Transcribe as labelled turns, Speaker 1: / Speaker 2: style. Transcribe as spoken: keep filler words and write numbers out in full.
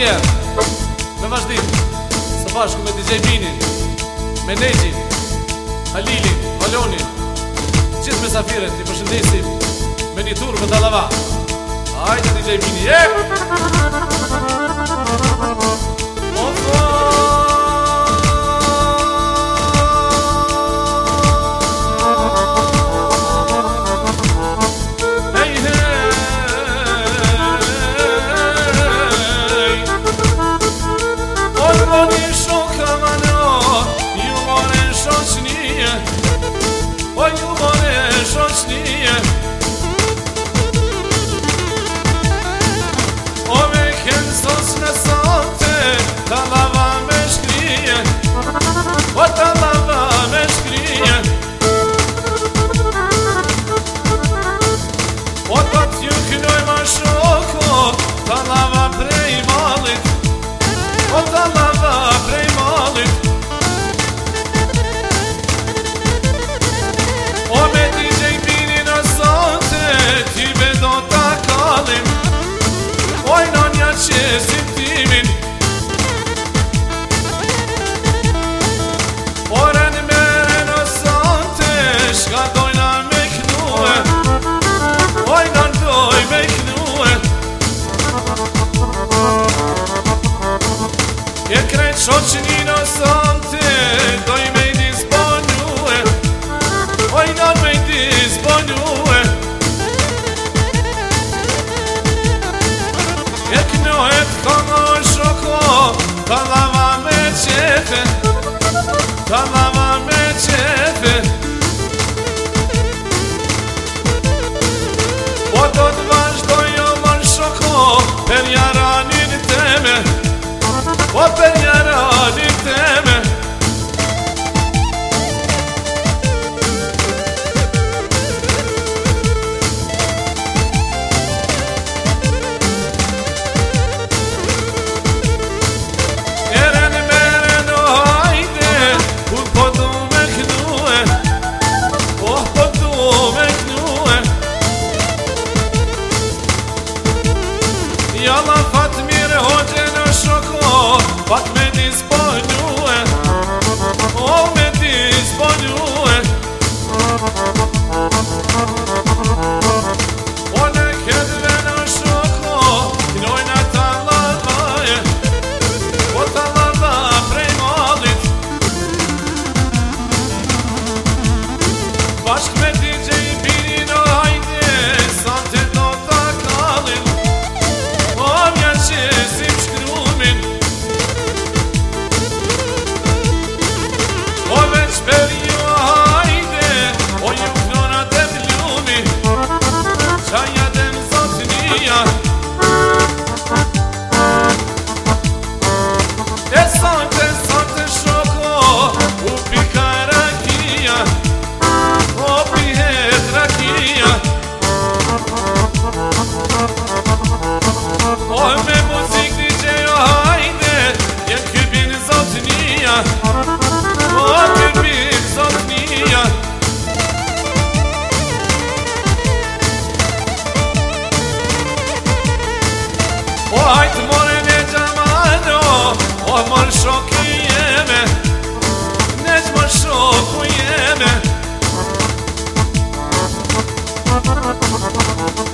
Speaker 1: tjerë me vazhdim së bashku me D J Binin, me Nejgjin, Halilin, Halonin, gjithë mesafiret i përshëndesim me një tur për Dalava. Hajde D J Bini, je!
Speaker 2: Oj, umore shoqnije, ove ken sos në sante, ta lava me shkrije, o ta lava me shkrije, o ta t'ju kënoj ma shoko, ta lava prej malit, o ta lava prej malit. Oj, nonja që simtimin, ore në mere në sante, shka dojna me knue, oj, nën doj me knue. E krejt shoqni në sante, doj me i disponue, oj, nën me i disponue. E knohet kono shoko, ta lava me qefe, ta lava me qefe. O do të vazhdoj o man shoko, per jaranin teme, o per jaranin teme. Jalla fat mire hoqe në shoko, fat me disponue, o me disponue. O në kedve në shoko, knojna ta lavaje, o ta lava prej malit. Bashk me D J Binin o hajde, sante do ta kalin, qesim shkrumin, o veç per ju hajde, o ju knona të plumi, qaja dhe në zotënia. E sante, sante shoko, u pika rakia, o pihet rakia. O me muzik D J o hajde, jen këpin zotënia, o këpin zotënia. O hajtë more në gjamano, o mor shoku jeme, ne që mor shoku jeme.